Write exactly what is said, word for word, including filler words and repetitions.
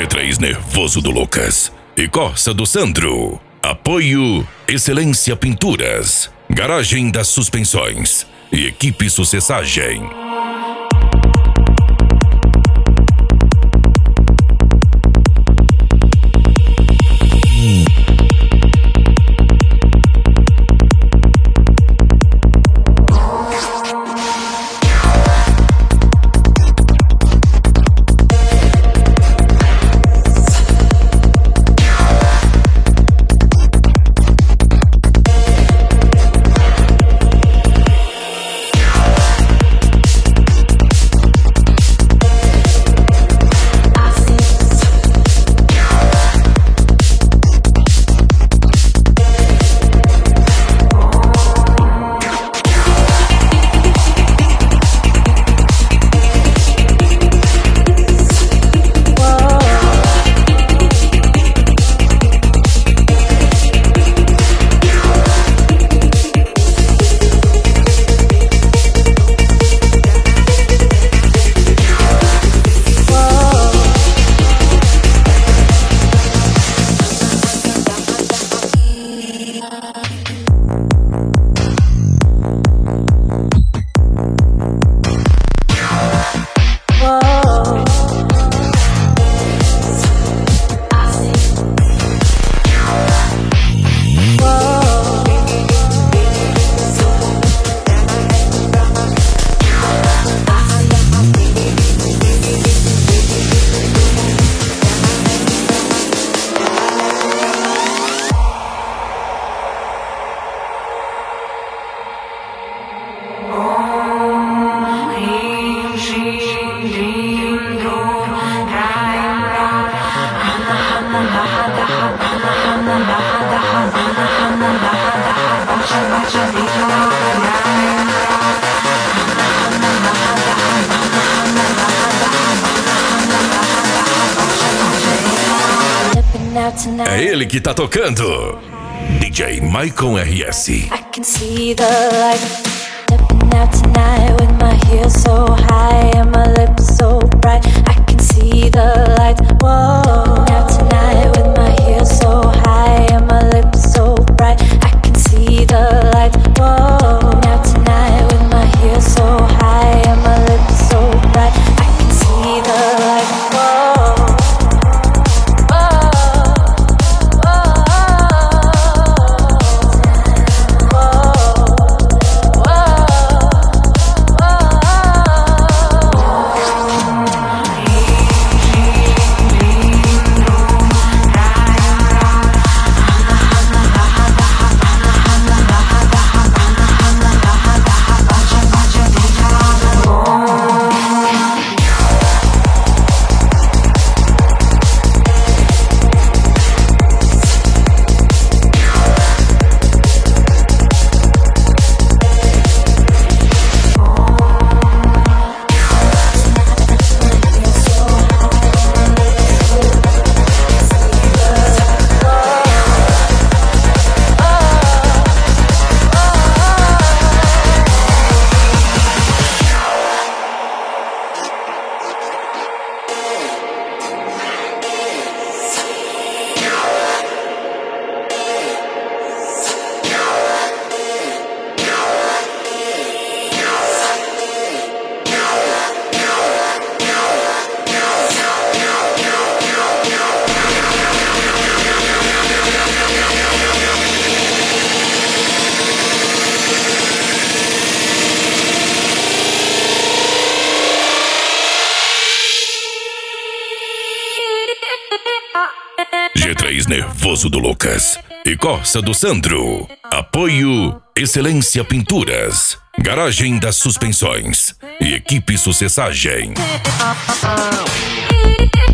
G três Nervoso do Lucas e Corsa do Sandro. Apoio Excelência Pinturas, Garagem das Suspensões e Equipe Sucessagem. É ele que tá tocando. D J Michael R S. I can see the light stepping out tonight with my heels so high and my lips so bright. I can see the light. Whoa, stepping out tonight with my heels so high and my lips so bright. I can see the light. Whoa, stepping out tonight with my heels so high and my lips so bright. I can see the light. Whoa. G três Nervoso do Lucas e Corsa do Sandro. Apoio Excelência Pinturas, Garagem das Suspensões e Equipe Sucessagem.